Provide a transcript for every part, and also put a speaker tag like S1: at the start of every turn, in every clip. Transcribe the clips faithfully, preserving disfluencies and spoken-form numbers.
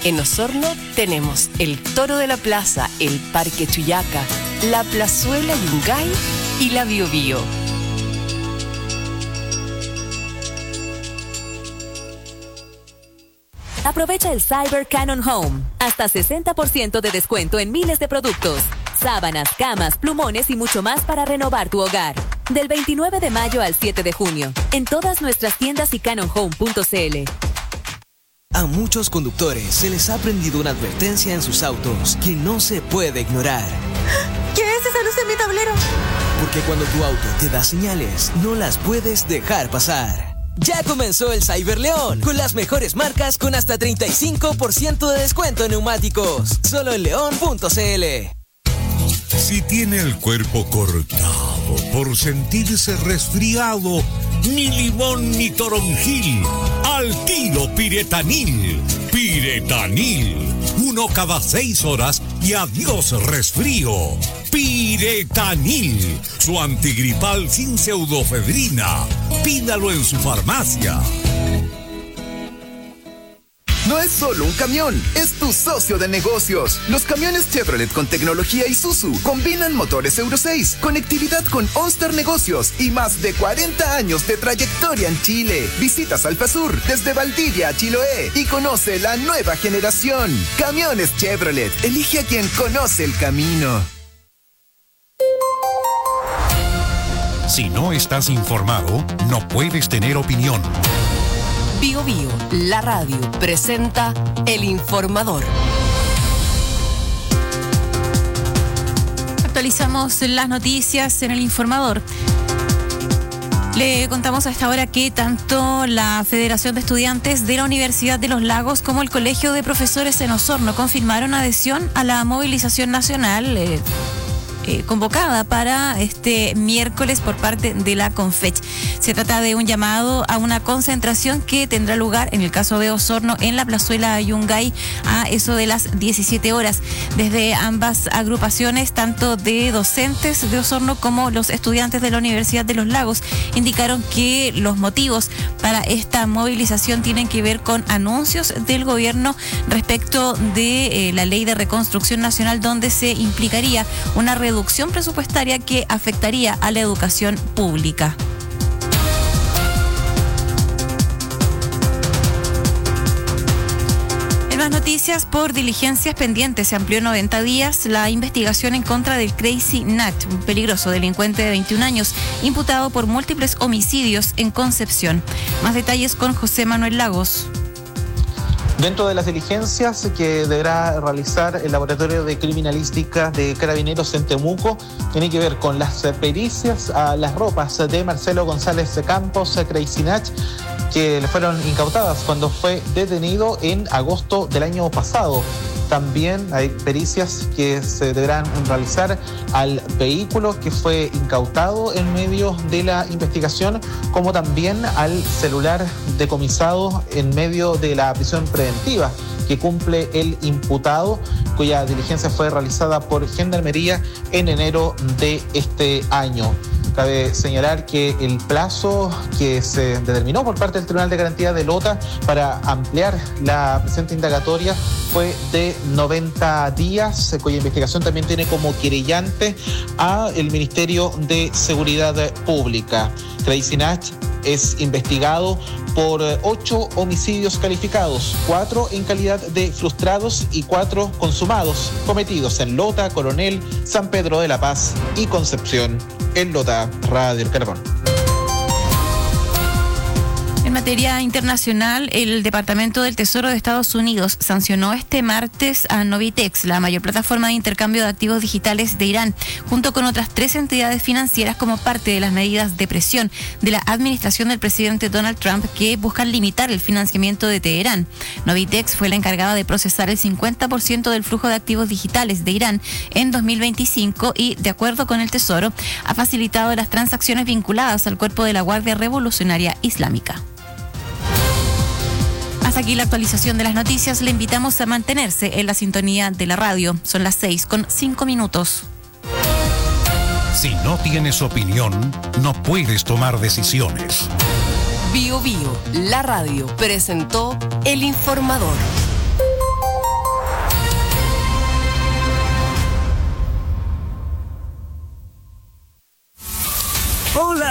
S1: En Osorno tenemos el Toro de la Plaza, el Parque Chuyaca, la Plazuela Yungay y la Biobío.
S2: Aprovecha el Cyber Canon Home. Hasta sesenta por ciento de descuento en miles de productos. Sábanas, camas, plumones y mucho más para renovar tu hogar. Del veintinueve de mayo al siete de junio. En todas nuestras tiendas y canon home punto c l.
S3: A muchos conductores se les ha prendido una advertencia en sus autos que no se puede ignorar.
S4: ¿Qué es esa luz en mi tablero?
S3: Porque cuando tu auto te da señales, no las puedes dejar pasar. Ya comenzó el Cyber León, con las mejores marcas con hasta treinta y cinco por ciento de descuento en neumáticos. Solo en león punto c l.
S5: Si tiene el cuerpo cortado por sentirse resfriado, ni limón ni toronjil, al tiro Piretanil. Piretanil, uno cada seis horas y adiós resfrío. Piretanil, su antigripal sin pseudofedrina. Pídalo en su farmacia.
S6: No es solo un camión, es tu socio de negocios. Los camiones Chevrolet con tecnología Isuzu combinan motores Euro seis, conectividad con OnStar Negocios y más de cuarenta años de trayectoria en Chile. Visitas Alfasur desde Valdivia a Chiloé y conoce la nueva generación. Camiones Chevrolet, elige a quien conoce el camino.
S5: Si no estás informado, no puedes tener opinión.
S1: Bio Bio, la radio, presenta El Informador.
S7: Actualizamos las noticias en El Informador. Le contamos a esta hora que tanto la Federación de Estudiantes de la Universidad de Los Lagos como el Colegio de Profesores en Osorno confirmaron adhesión a la movilización nacional eh, Eh, convocada para este miércoles por parte de la CONFECH. Se trata de un llamado a una concentración que tendrá lugar, en el caso de Osorno, en la Plazuela Yungay a eso de las diecisiete horas. Desde ambas agrupaciones, tanto de docentes de Osorno como los estudiantes de la Universidad de Los Lagos, indicaron que los motivos para esta movilización tienen que ver con anuncios del gobierno respecto de eh, la Ley de Reconstrucción Nacional, donde se implicaría una reducción reducción presupuestaria que afectaría a la educación pública. En más noticias, por diligencias pendientes se amplió noventa días la investigación en contra del Crazy Nat, un peligroso delincuente de veintiún años, imputado por múltiples homicidios en Concepción. Más detalles con José Manuel Lagos.
S8: Dentro de las diligencias que deberá realizar el Laboratorio de Criminalística de Carabineros en Temuco, tiene que ver con las pericias a las ropas de Marcelo González Campos, Crazy Nach, que le fueron incautadas cuando fue detenido en agosto del año pasado. También hay pericias que se deberán realizar al vehículo que fue incautado en medio de la investigación, como también al celular decomisado en medio de la prisión preventiva que cumple el imputado, cuya diligencia fue realizada por Gendarmería en enero de este año. Cabe señalar que el plazo que se determinó por parte del Tribunal de Garantía de Lota para ampliar la presente indagatoria fue de noventa días, cuya investigación también tiene como querellante a el Ministerio de Seguridad Pública. Crazy Nach es investigado por ocho homicidios calificados, cuatro en calidad de frustrados y cuatro consumados, cometidos en Lota, Coronel, San Pedro de la Paz y Concepción. En Lota, Radio El Carbón.
S7: En materia internacional, el Departamento del Tesoro de Estados Unidos sancionó este martes a Novitex, la mayor plataforma de intercambio de activos digitales de Irán, junto con otras tres entidades financieras como parte de las medidas de presión de la administración del presidente Donald Trump que buscan limitar el financiamiento de Teherán. Novitex fue la encargada de procesar el cincuenta por ciento del flujo de activos digitales de Irán en dos mil veinticinco y, de acuerdo con el Tesoro, ha facilitado las transacciones vinculadas al cuerpo de la Guardia Revolucionaria Islámica. Hasta aquí la actualización de las noticias. Le invitamos a mantenerse en la sintonía de la radio. Son las seis con cinco minutos.
S5: Si no tienes opinión, no puedes tomar decisiones.
S1: Bio Bio, la radio, presentó El Informador.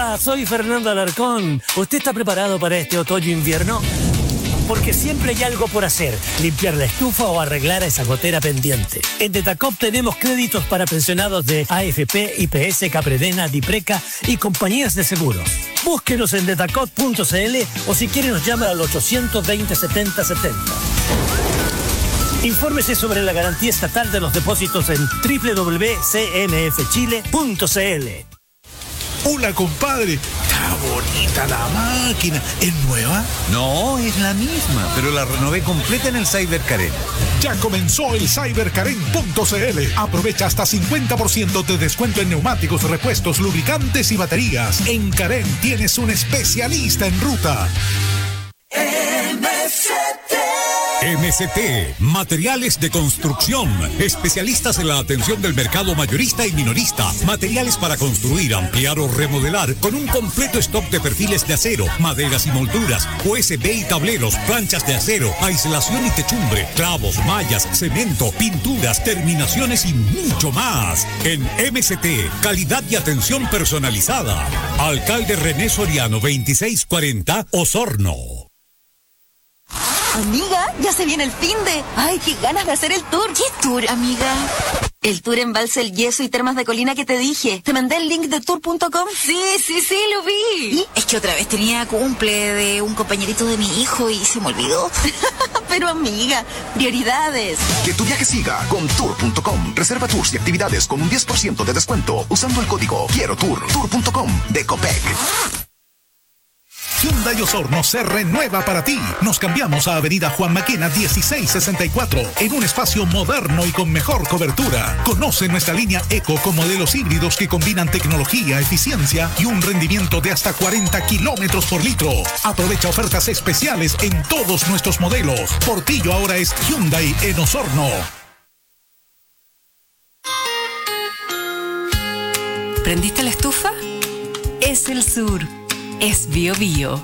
S9: Hola, soy Fernando Alarcón. ¿Usted está preparado para este otoño-invierno? Porque siempre hay algo por hacer, limpiar la estufa o arreglar esa gotera pendiente. En Detacop tenemos créditos para pensionados de A F P, I P S, Capredena, Dipreca y compañías de seguros. Búsquenos en detacop punto c l o si quiere nos llama al ochocientos veinte, setenta setenta. Infórmese sobre la garantía estatal de los depósitos en doble u doble u doble u punto c n f chile punto c l.
S5: Hola, compadre. Está bonita la máquina. ¿Es nueva?
S10: No, es la misma, pero la renové completa en el Cyber Karen.
S5: Ya comenzó el cyber karen punto c l. Aprovecha hasta cincuenta por ciento de descuento en neumáticos, repuestos, lubricantes y baterías. En Karen tienes un especialista en ruta.
S11: M S T
S5: M S T, materiales de construcción, especialistas en la atención del mercado mayorista y minorista, materiales para construir, ampliar o remodelar, con un completo stock de perfiles de acero, maderas y molduras, U S B y tableros, planchas de acero, aislación y techumbre, clavos, mallas, cemento, pinturas, terminaciones y mucho más. En M S T, calidad y atención personalizada. Alcalde René Soriano, veintiséis cuarenta, Osorno.
S4: Amiga, ya se viene el finde. Ay, qué ganas de hacer el tour.
S12: ¿Qué tour, amiga?
S4: El tour Embalse El Yeso y Termas de Colina que te dije. ¿Te mandé el link de tour punto com?
S12: Sí, sí, sí, lo vi.
S4: ¿Y?
S12: Es que otra vez tenía cumple de un compañerito de mi hijo y se me olvidó.
S4: Pero amiga, prioridades.
S6: Que tu viaje siga con tour punto com. Reserva tours y actividades con un diez por ciento de descuento usando el código Quiero Tour. tour punto com de Copec.
S5: Hyundai Osorno se renueva para ti. Nos cambiamos a Avenida Juan Maquena dieciséis sesenta y cuatro en un espacio moderno y con mejor cobertura. Conoce nuestra línea Eco con modelos híbridos que combinan tecnología, eficiencia y un rendimiento de hasta cuarenta kilómetros por litro. Aprovecha ofertas especiales en todos nuestros modelos. Portillo ahora es Hyundai en Osorno.
S1: ¿Prendiste la estufa? Es el sur. Es Bio Bio.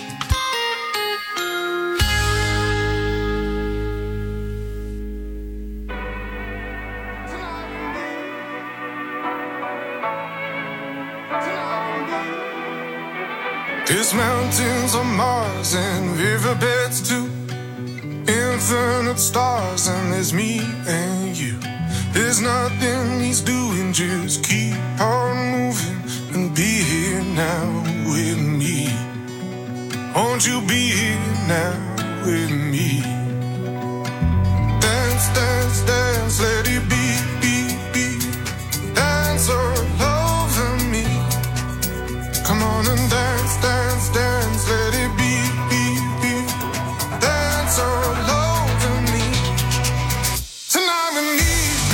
S13: There's mountains on Mars and riverbeds too. Infinite stars and there's me and you. There's nothing he's doing, just keep on moving and be here now with me. Won't you be here now with me? Dance, dance, dance, let it be, be, be. Dance all over me. Come on and dance, dance, dance, let it be, be, be. Dance all over me. Tonight with me.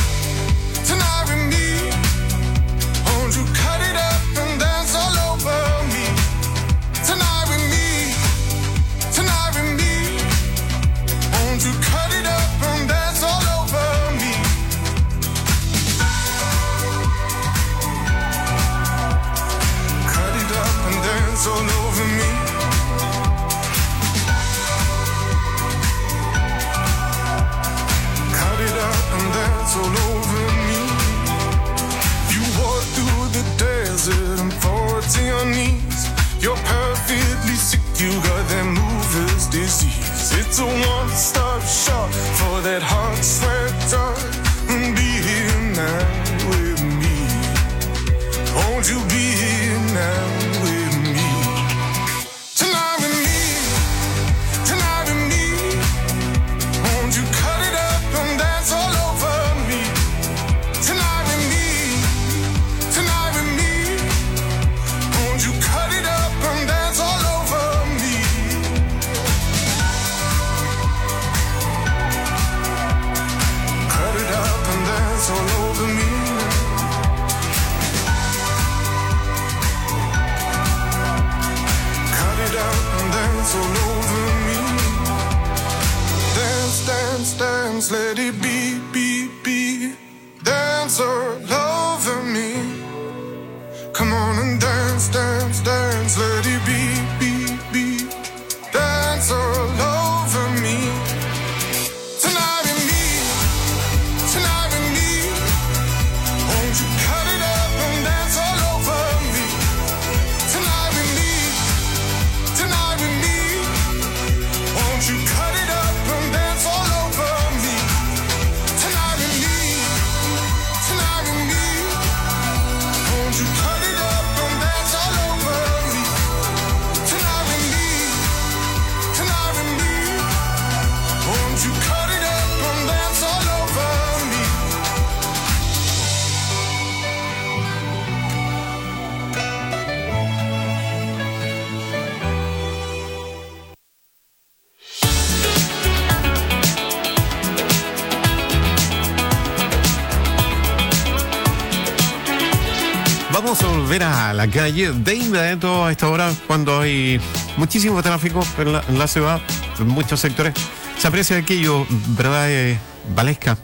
S13: All over me. Cut it up and dance all over me. You walk through the desert and fall to your knees. You're perfectly sick, you got that mover's disease. It's a one-stop shop for that hot sweat drug. And be here now with me. Won't you be here now with me? Dance, let it be, be, be. Dance all over me. Come on and dance, dance, dance, let it be, be, be. Dance all over me. Tonight with me, tonight with me. Won't you cut it up and dance all over me? Tonight
S14: Vamos a volver a la calle de inmediato a esta hora cuando hay muchísimo tráfico en la, en la ciudad, en muchos sectores. Se aprecia aquello, ¿verdad, eh, Valesca?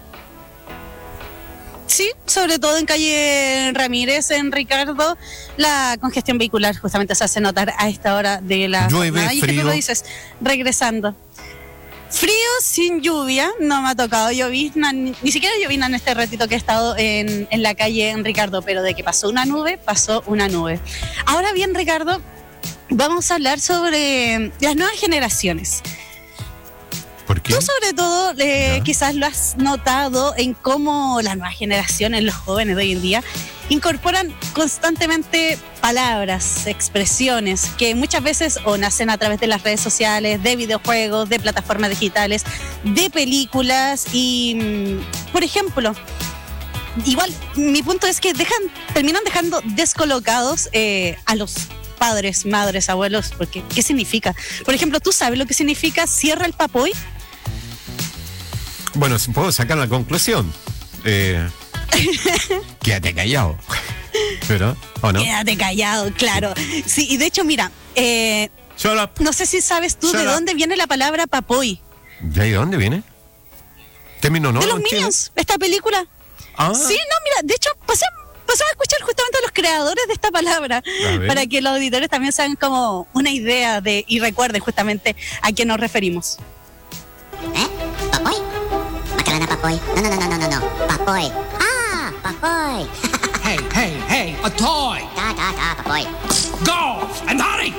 S15: Sí, sobre todo en calle Ramírez, en Ricardo, la congestión vehicular justamente se hace notar a esta hora de la
S14: Llueve,
S15: jornada. Y es que
S14: frío.
S15: tú lo dices, regresando. Frío sin lluvia, no me ha tocado llovizna, ni, ni siquiera llovizna en este ratito que he estado en, en la calle en Ricardo, pero de que pasó una nube, pasó una nube. Ahora bien, Ricardo, vamos a hablar sobre las nuevas generaciones.
S14: ¿Por qué?
S15: Tú sobre todo eh, quizás lo has notado en cómo las nuevas generaciones, los jóvenes de hoy en día, incorporan constantemente palabras, expresiones que muchas veces o nacen a través de las redes sociales, de videojuegos, de plataformas digitales, de películas y, por ejemplo, igual mi punto es que dejan, terminan dejando descolocados eh, a los padres, madres, abuelos, porque ¿qué significa? Por ejemplo, ¿tú sabes lo que significa cierra el papoy?
S14: Bueno, si puedo sacar la conclusión. Eh, quédate callado. ¿Pero? ¿O no?
S15: Quédate callado, claro. Sí, y de hecho, mira, eh,
S14: Shut up.
S15: no sé si sabes tú
S14: Shut
S15: de
S14: up.
S15: dónde viene la palabra papoy.
S14: ¿De ahí de dónde viene? Término no.
S15: de los
S14: ¿entiendes?
S15: Minions, esta película.
S14: Ah.
S15: Sí, no, mira, de hecho, pasamos, pasamos a escuchar justamente a los creadores de esta palabra,
S14: A ver.
S15: para que los auditores también sean como una idea de y recuerden justamente a qué nos referimos.
S16: ¿Eh? ¿Papoy? Macarena Papoy. No, no, no, no, no, no, no. Papoy. Ah, Papoy.
S11: Hey, hey, hey, a toy.
S16: Ta, ta, ta, Papoy.
S11: Go and hurry.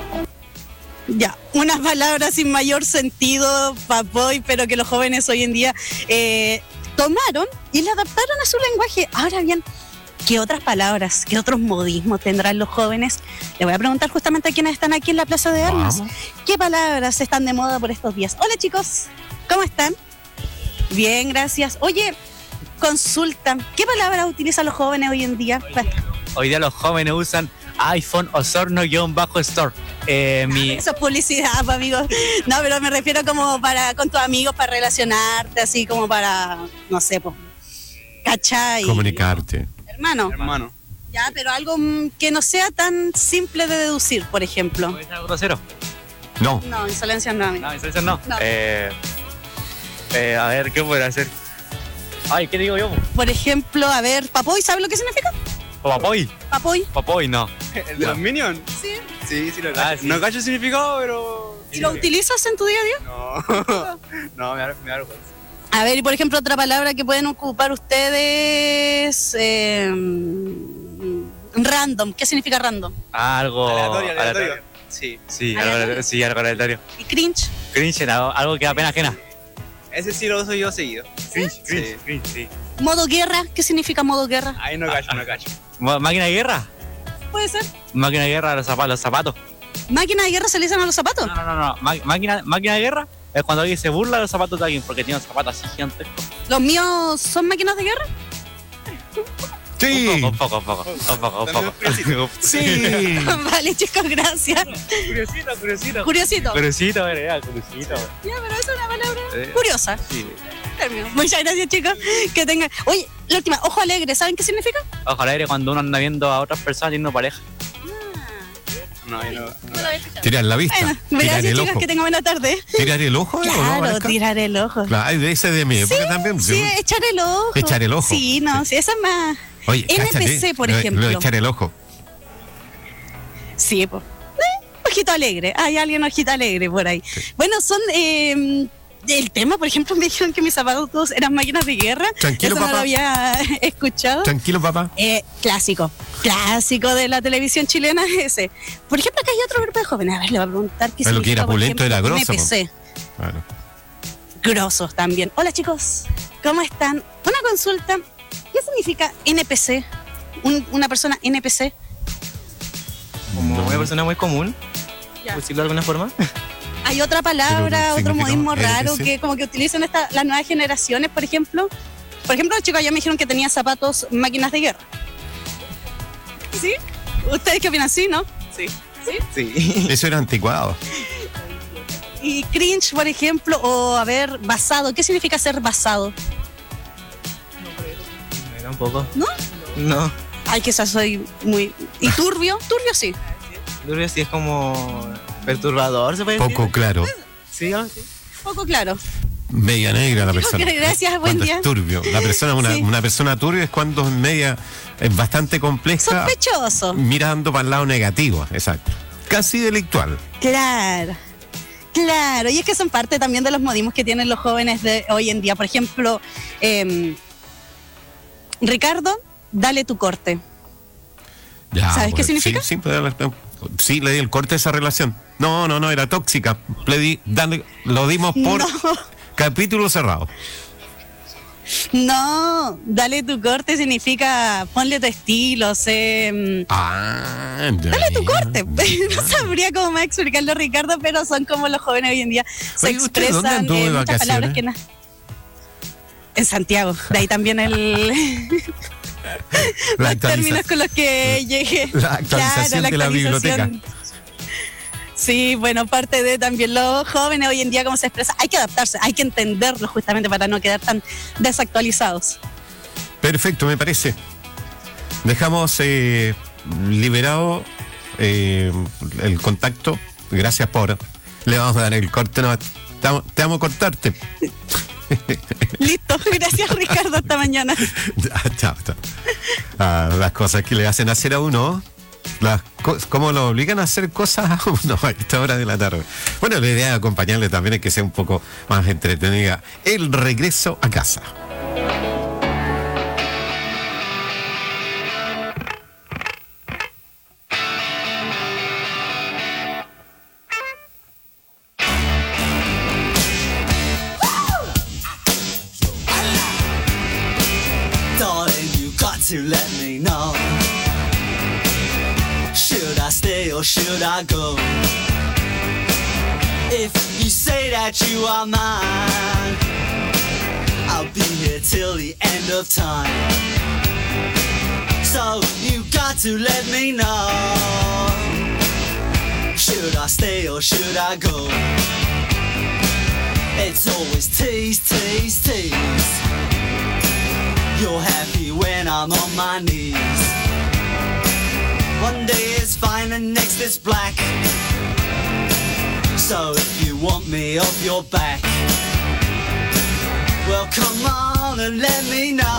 S15: Ya, unas palabras sin mayor sentido, papoy, pero que los jóvenes hoy en día eh, tomaron y la adaptaron a su lenguaje. Ahora bien, ¿qué otras palabras, qué otros modismos tendrán los jóvenes? Le voy a preguntar justamente a quienes están aquí en la Plaza de Armas.
S14: Vamos.
S15: ¿Qué palabras están de moda por estos días? Hola chicos, ¿cómo están? Bien, gracias. Oye, consulta, ¿qué palabras utilizan los jóvenes hoy en día?
S17: Hoy día los jóvenes usan iPhone Osorno-Store. Eh, mi...
S15: Eso es publicidad, pues, amigos. No, pero me refiero como para con tus amigos, para relacionarte, así como para, no sé, pues, ¿cachai?
S14: Comunicarte.
S15: Hermano.
S17: Hermano.
S15: Ya, pero algo mm, que no sea tan simple de deducir, por ejemplo.
S17: ¿Puede ser algo grosero?
S14: No.
S15: No, insolencia no, amigo.
S17: No, insolencia no.
S15: No.
S17: Eh, eh, a ver, ¿qué podría hacer? Ay, ¿qué digo yo?
S15: Por ejemplo, a ver, papoy, ¿sabes lo que significa?
S17: ¿O Papoy?
S15: Papoy.
S17: Papoy, no.
S18: ¿El de los Minions?
S15: Sí.
S18: Sí, sí lo
S17: Ah,
S18: cacho.
S17: sí.
S18: No cacho el significado, pero...
S15: ¿Y lo utilizas en tu día a día?
S18: No, no, me da, me da vergüenza.
S15: A ver, y por ejemplo, otra palabra que pueden ocupar ustedes. Eh, random. ¿Qué significa random?
S17: Ah, algo...
S18: Aleatorio, aleatorio. Sí.
S17: Sí, algo,
S15: ¿Aleatorio?
S17: sí, algo aleatorio.
S15: ¿Y cringe?
S17: Cringe, algo, algo que da pena ajena.
S18: Ese sí lo uso yo seguido.
S17: Cringe, cringe, cringe, sí.
S15: ¿Modo guerra? ¿Qué significa modo guerra?
S18: Ahí no cacho, no cacho.
S17: Ma- ¿Máquina de guerra?
S15: Puede ser.
S17: Máquina de guerra, los zapatos. Los zapatos.
S15: ¿Máquina de guerra se le dicen a los zapatos?
S17: No, no, no, no. Ma- máquina, máquina de guerra es cuando alguien se burla de los zapatos de alguien porque tiene unos zapatos así gigantescos.
S15: ¿Los míos son máquinas de guerra?
S14: Sí.
S17: Un poco, un poco, un poco, un poco. Un poco.
S14: Sí.
S15: Vale, chicos, gracias.
S17: Curiosito, curiosito.
S15: Curiosito.
S17: Curiosito, verdad, curiosito.
S15: Ya, pero es una palabra
S17: Eh,
S15: curiosa.
S17: Sí.
S15: Término. Muchas gracias, chicos. Que tengan. Oye, la última, ojo alegre, ¿saben qué significa?
S17: Ojo al aire cuando uno anda viendo a otras personas teniendo pareja.
S18: No, yo no.
S15: No lo había escuchado.
S14: Tirar la vista.
S15: Bueno,
S14: Tirar
S15: gracias,
S14: el
S15: chicos,
S14: ojo.
S15: que tengan buena tarde.
S14: ¿Tirar el ojo? eh, o no,
S15: Claro,
S14: Valesca?
S15: tirar el ojo.
S14: Claro, ese de mi época también.
S15: Sí, echar el ojo.
S14: Echar el ojo.
S15: Sí, no, sí, esa es más.
S14: Oye,
S15: N P C,
S14: cáchate,
S15: por
S14: lo-
S15: ejemplo.
S14: Lo de echar el ojo.
S15: Sí, pues. Eh, ojito alegre. Hay alguien ojito alegre por ahí. Bueno, son. Eh, el tema, por ejemplo, me dijeron que mis zapatos eran máquinas de guerra.
S14: Tranquilo,
S15: Eso no
S14: papá.
S15: lo había escuchado.
S14: Tranquilo, papá.
S15: Eh, clásico, clásico de la televisión chilena ese. Por ejemplo, acá hay otro grupo de jóvenes. A ver, le voy a preguntar qué
S14: Pero lo que
S15: significa,
S14: era
S15: por
S14: pulento
S15: ejemplo,
S14: era grosso,
S15: N P C.
S14: Claro.
S15: Grosos también. Hola chicos, ¿cómo están? Una consulta. ¿Qué significa N P C? Un- una persona N P C.
S17: Como una persona muy común,
S15: Ya.
S17: por decirlo de alguna forma.
S15: Hay otra palabra,
S17: Pero,
S15: otro modismo
S17: ¿significa
S15: raro
S17: N P C?
S15: que como que utilizan esta- las nuevas generaciones, por ejemplo. Por ejemplo, los chicos ya me dijeron que tenía zapatos máquinas de guerra. ¿Sí? ¿Ustedes qué opinan? ¿Sí, no? Sí. ¿Sí?
S18: Sí.
S14: Eso era anticuado.
S15: Y cringe, por ejemplo, o a ver, basado. ¿Qué significa ser basado?
S17: Tampoco.
S15: ¿No?
S17: No.
S15: Ay, quizás soy muy... ¿Y turbio? Turbio sí.
S17: Turbio sí es como perturbador, ¿se puede decir?
S14: Poco claro.
S17: Sí, ¿no? Sí.
S15: Poco claro.
S14: Media negra la persona.
S15: Gracias, buen
S14: Cuando
S15: día.
S14: es turbio. La persona, una,
S15: Sí.
S14: una persona turbia es cuando es media, es bastante compleja.
S15: Sospechoso.
S14: Mirando para el lado negativo, exacto. Casi delictual.
S15: Claro. Claro, y es que son parte también de los modismos que tienen los jóvenes de hoy en día. Por ejemplo, eh, Ricardo, dale tu corte.
S14: Ya,
S15: ¿Sabes qué significa?
S14: Sí, sí, pues, sí, le di el corte a esa relación. No, no, no, era tóxica. Le di, dale, lo dimos por
S15: No.
S14: capítulo cerrado.
S15: No, dale tu corte significa ponle tu estilo, sé, mm,
S14: Ah, ya,
S15: dale tu
S14: ya,
S15: corte. No sabría cómo más explicarlo, Ricardo, pero son como los jóvenes hoy en día se
S14: Oye, ¿usted dónde
S15: expresan
S14: anduvo de
S15: eh, muchas
S14: vacaciones?
S15: palabras que na- en Santiago, de ahí también el
S14: La
S15: los términos
S14: actualiza-
S15: con los que llegué.
S14: La actualización de la biblioteca.
S15: Sí, bueno, parte de también los jóvenes hoy en día cómo se expresa, hay que adaptarse, hay que entenderlo justamente para no quedar tan desactualizados.
S14: Perfecto, me parece. Dejamos eh, liberado eh, el contacto. Gracias por. Le vamos a dar el corte. No, te, vamos, te vamos a cortarte.
S15: Listo, gracias Ricardo, hasta mañana.
S14: Ya, chao, chao. Ah, las cosas que le hacen hacer a uno. Las co- ¿Cómo lo obligan a hacer cosas a uno a esta hora de la tarde? Bueno, la idea de acompañarle también es que sea un poco más entretenida. El regreso a casa.
S19: Darling, you got to let me know. Should I stay or should I go? If you say that you are mine, I'll be here till the end of time. So you got to let me know. Should I stay or should I go? It's always tease, tease, tease. You're happy when I'm on my knees. One day it's fine and next it's black. So if you want me off your back, well come on and let me know.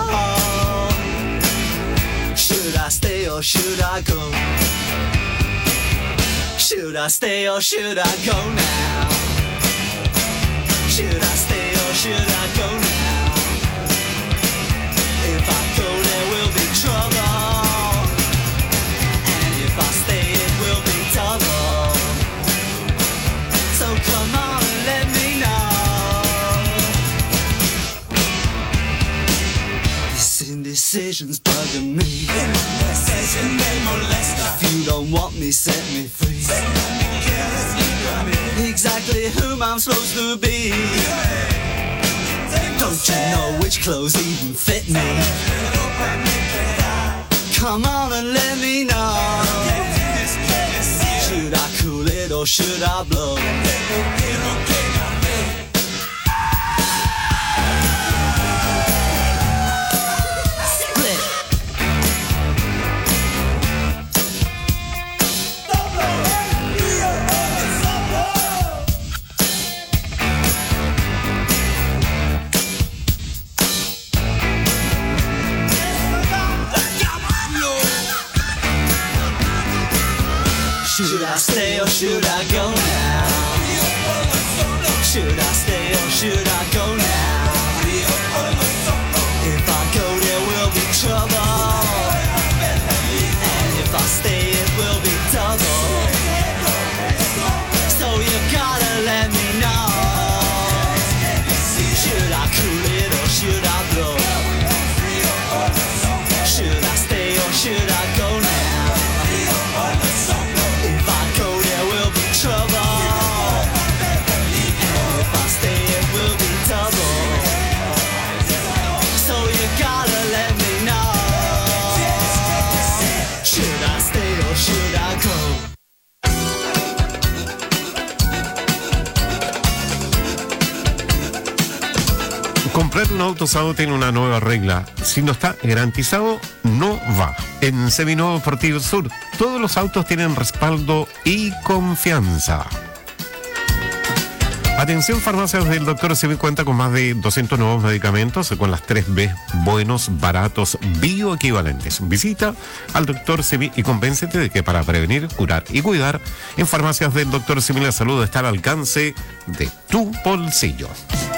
S19: Should I stay or should I go? Should I stay or should I go now? Should I stay or should I go now? If I go there will be trouble, and if I stay it will be double. So come on and let me know. This indecision's bugging me. If you don't want me, set me free. Exactly whom I'm supposed to be. Don't you know which clothes even fit me? Come on and let me know. Should I cool it or should I blow? Split. Should I stay or should I go now? Should I stay or should I go now? If I go there will be trouble, and if I stay it will be double. So you gotta let me know. Should I cool it or should I blow? Should I stay or should I go now? If I go there will be trouble, and if I stay it will be double.
S14: comprar un auto usado tiene una nueva regla. Si no está garantizado, no va. En Seminuevo Deportivo Sur, todos los autos tienen respaldo y confianza. Atención, farmacias del doctor Simi cuenta con más de doscientos nuevos medicamentos con las tres B, buenos, baratos, bioequivalentes. Visita al doctor Simi y convéncete de que para prevenir, curar y cuidar, en farmacias del doctor Simi la salud está al alcance de tu bolsillo.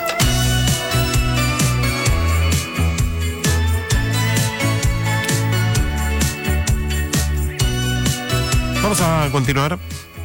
S14: Vamos a continuar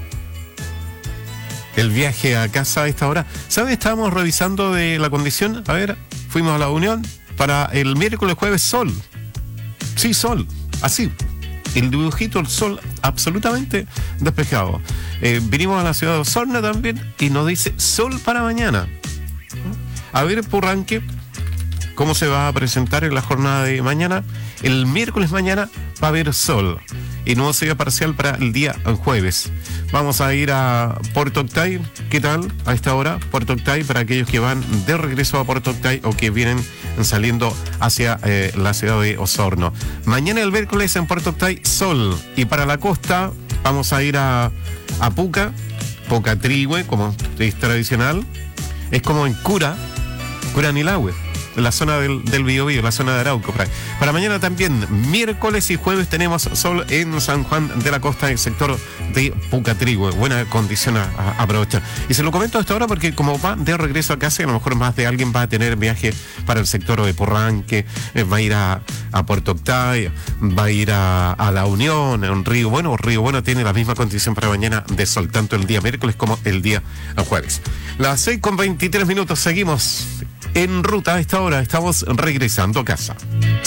S14: el viaje a casa a esta hora. ¿Sabe? Estábamos revisando de la condición. A ver, fuimos a la Unión para el miércoles, jueves, sol. Sí, sol. Así. El dibujito, el sol, absolutamente despejado. Eh, vinimos a la ciudad de Osorno también y nos dice sol para mañana. A ver, Purranque, ¿cómo se va a presentar en la jornada de mañana? El miércoles mañana va a haber sol y nubosidad parcial para el día jueves. Vamos a ir a Puerto Octay. ¿Qué tal a esta hora? Puerto Octay, para aquellos que van de regreso a Puerto Octay o que vienen saliendo hacia eh, la ciudad de Osorno. Mañana el miércoles en Puerto Octay, sol. Y para la costa vamos a ir a, a Puca, Pucatrihue, como es tradicional. Es como en Cura, Curanilahue, la zona del, del Biobío, la zona de Arauco. Para, para mañana también, miércoles y jueves, tenemos sol en San Juan de la Costa, el sector de Pucatrihue. Buena condición a, a aprovechar. Y se lo comento a esta hora porque como va de regreso a casa, a lo mejor más de alguien va a tener viaje para el sector de Purranque, eh, va a ir a, a Puerto Octay, va a ir a, a La Unión, a un Río Bueno. Río Bueno tiene la misma condición para mañana de sol, tanto el día miércoles como el día jueves. Las seis con veintitrés minutos, seguimos en ruta a esta hora, estamos regresando a casa.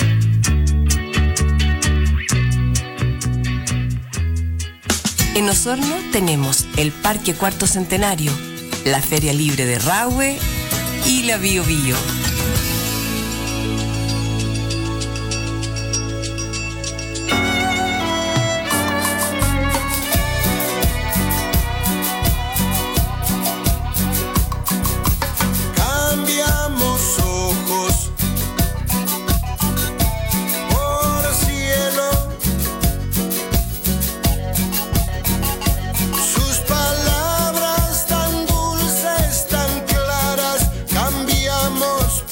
S1: En Osorno tenemos el Parque Cuarto Centenario, la Feria Libre de Rahue y la Bio Bio.
S13: Palabras tan dulces, tan claras, cambiamos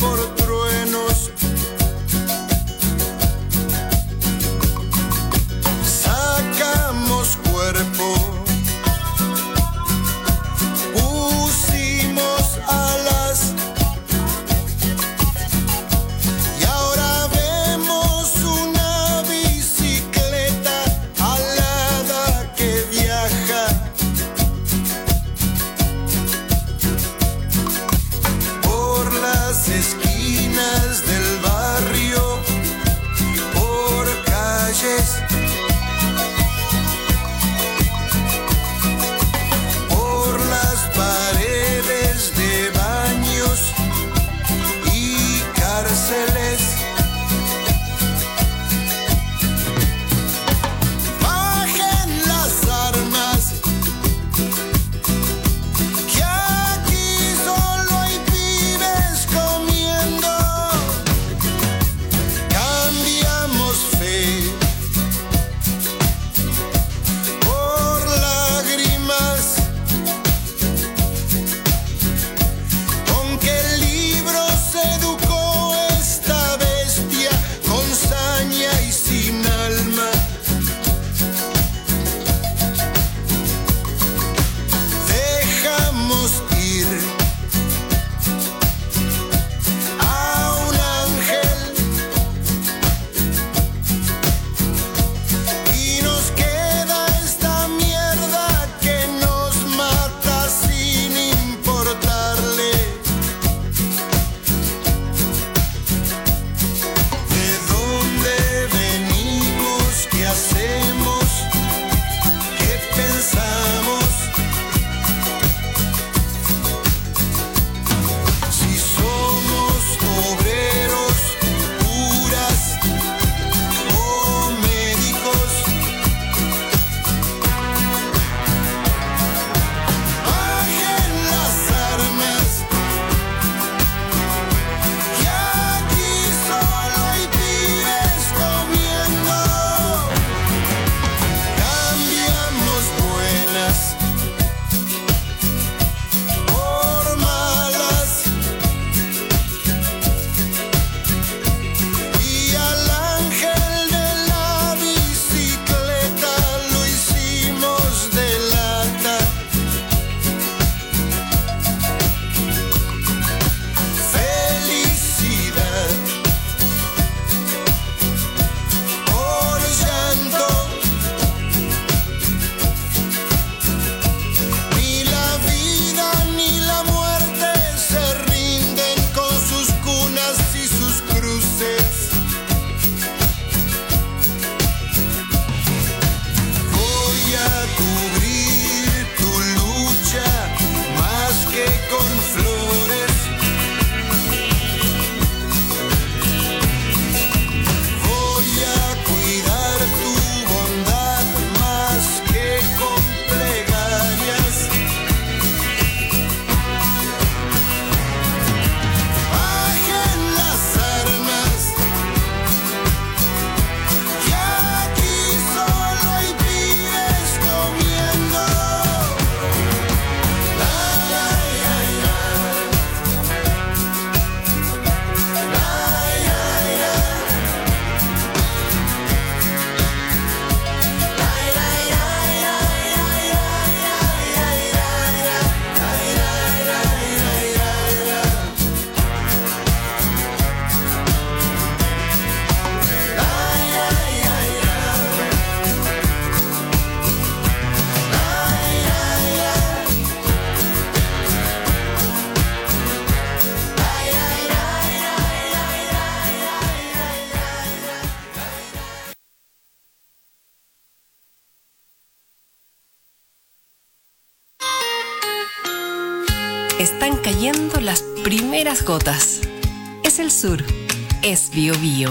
S1: están cayendo las primeras gotas. Es el sur, es Bio Bio.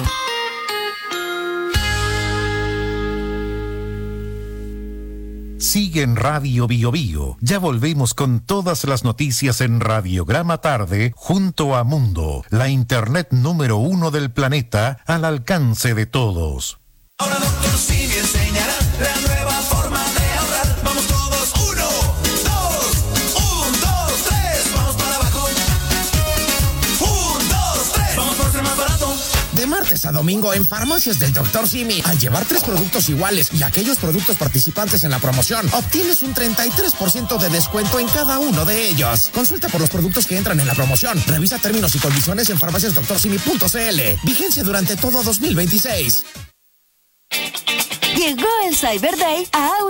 S20: Sigue en Radio Bio Bio. Ya volvemos con todas las noticias en Radiograma Tarde junto a Mundo, la internet número uno del planeta al alcance de todos.
S19: Ahora doctor Simi enseñará la nueva forma de ahorrar. Vamos todos, uno, dos, un, dos, tres. Vamos para abajo. Un, dos, tres. Vamos por ser más barato.
S21: De martes a domingo en Farmacias del doctor Simi, al llevar tres productos iguales y aquellos productos participantes en la promoción, obtienes un treinta y tres por ciento de descuento en cada uno de ellos. Consulta por los productos que entran en la promoción. Revisa términos y condiciones en farmacias doctor simi punto c l. Vigencia durante todo dos mil veintiséis.
S22: Llegó el Cyber Day a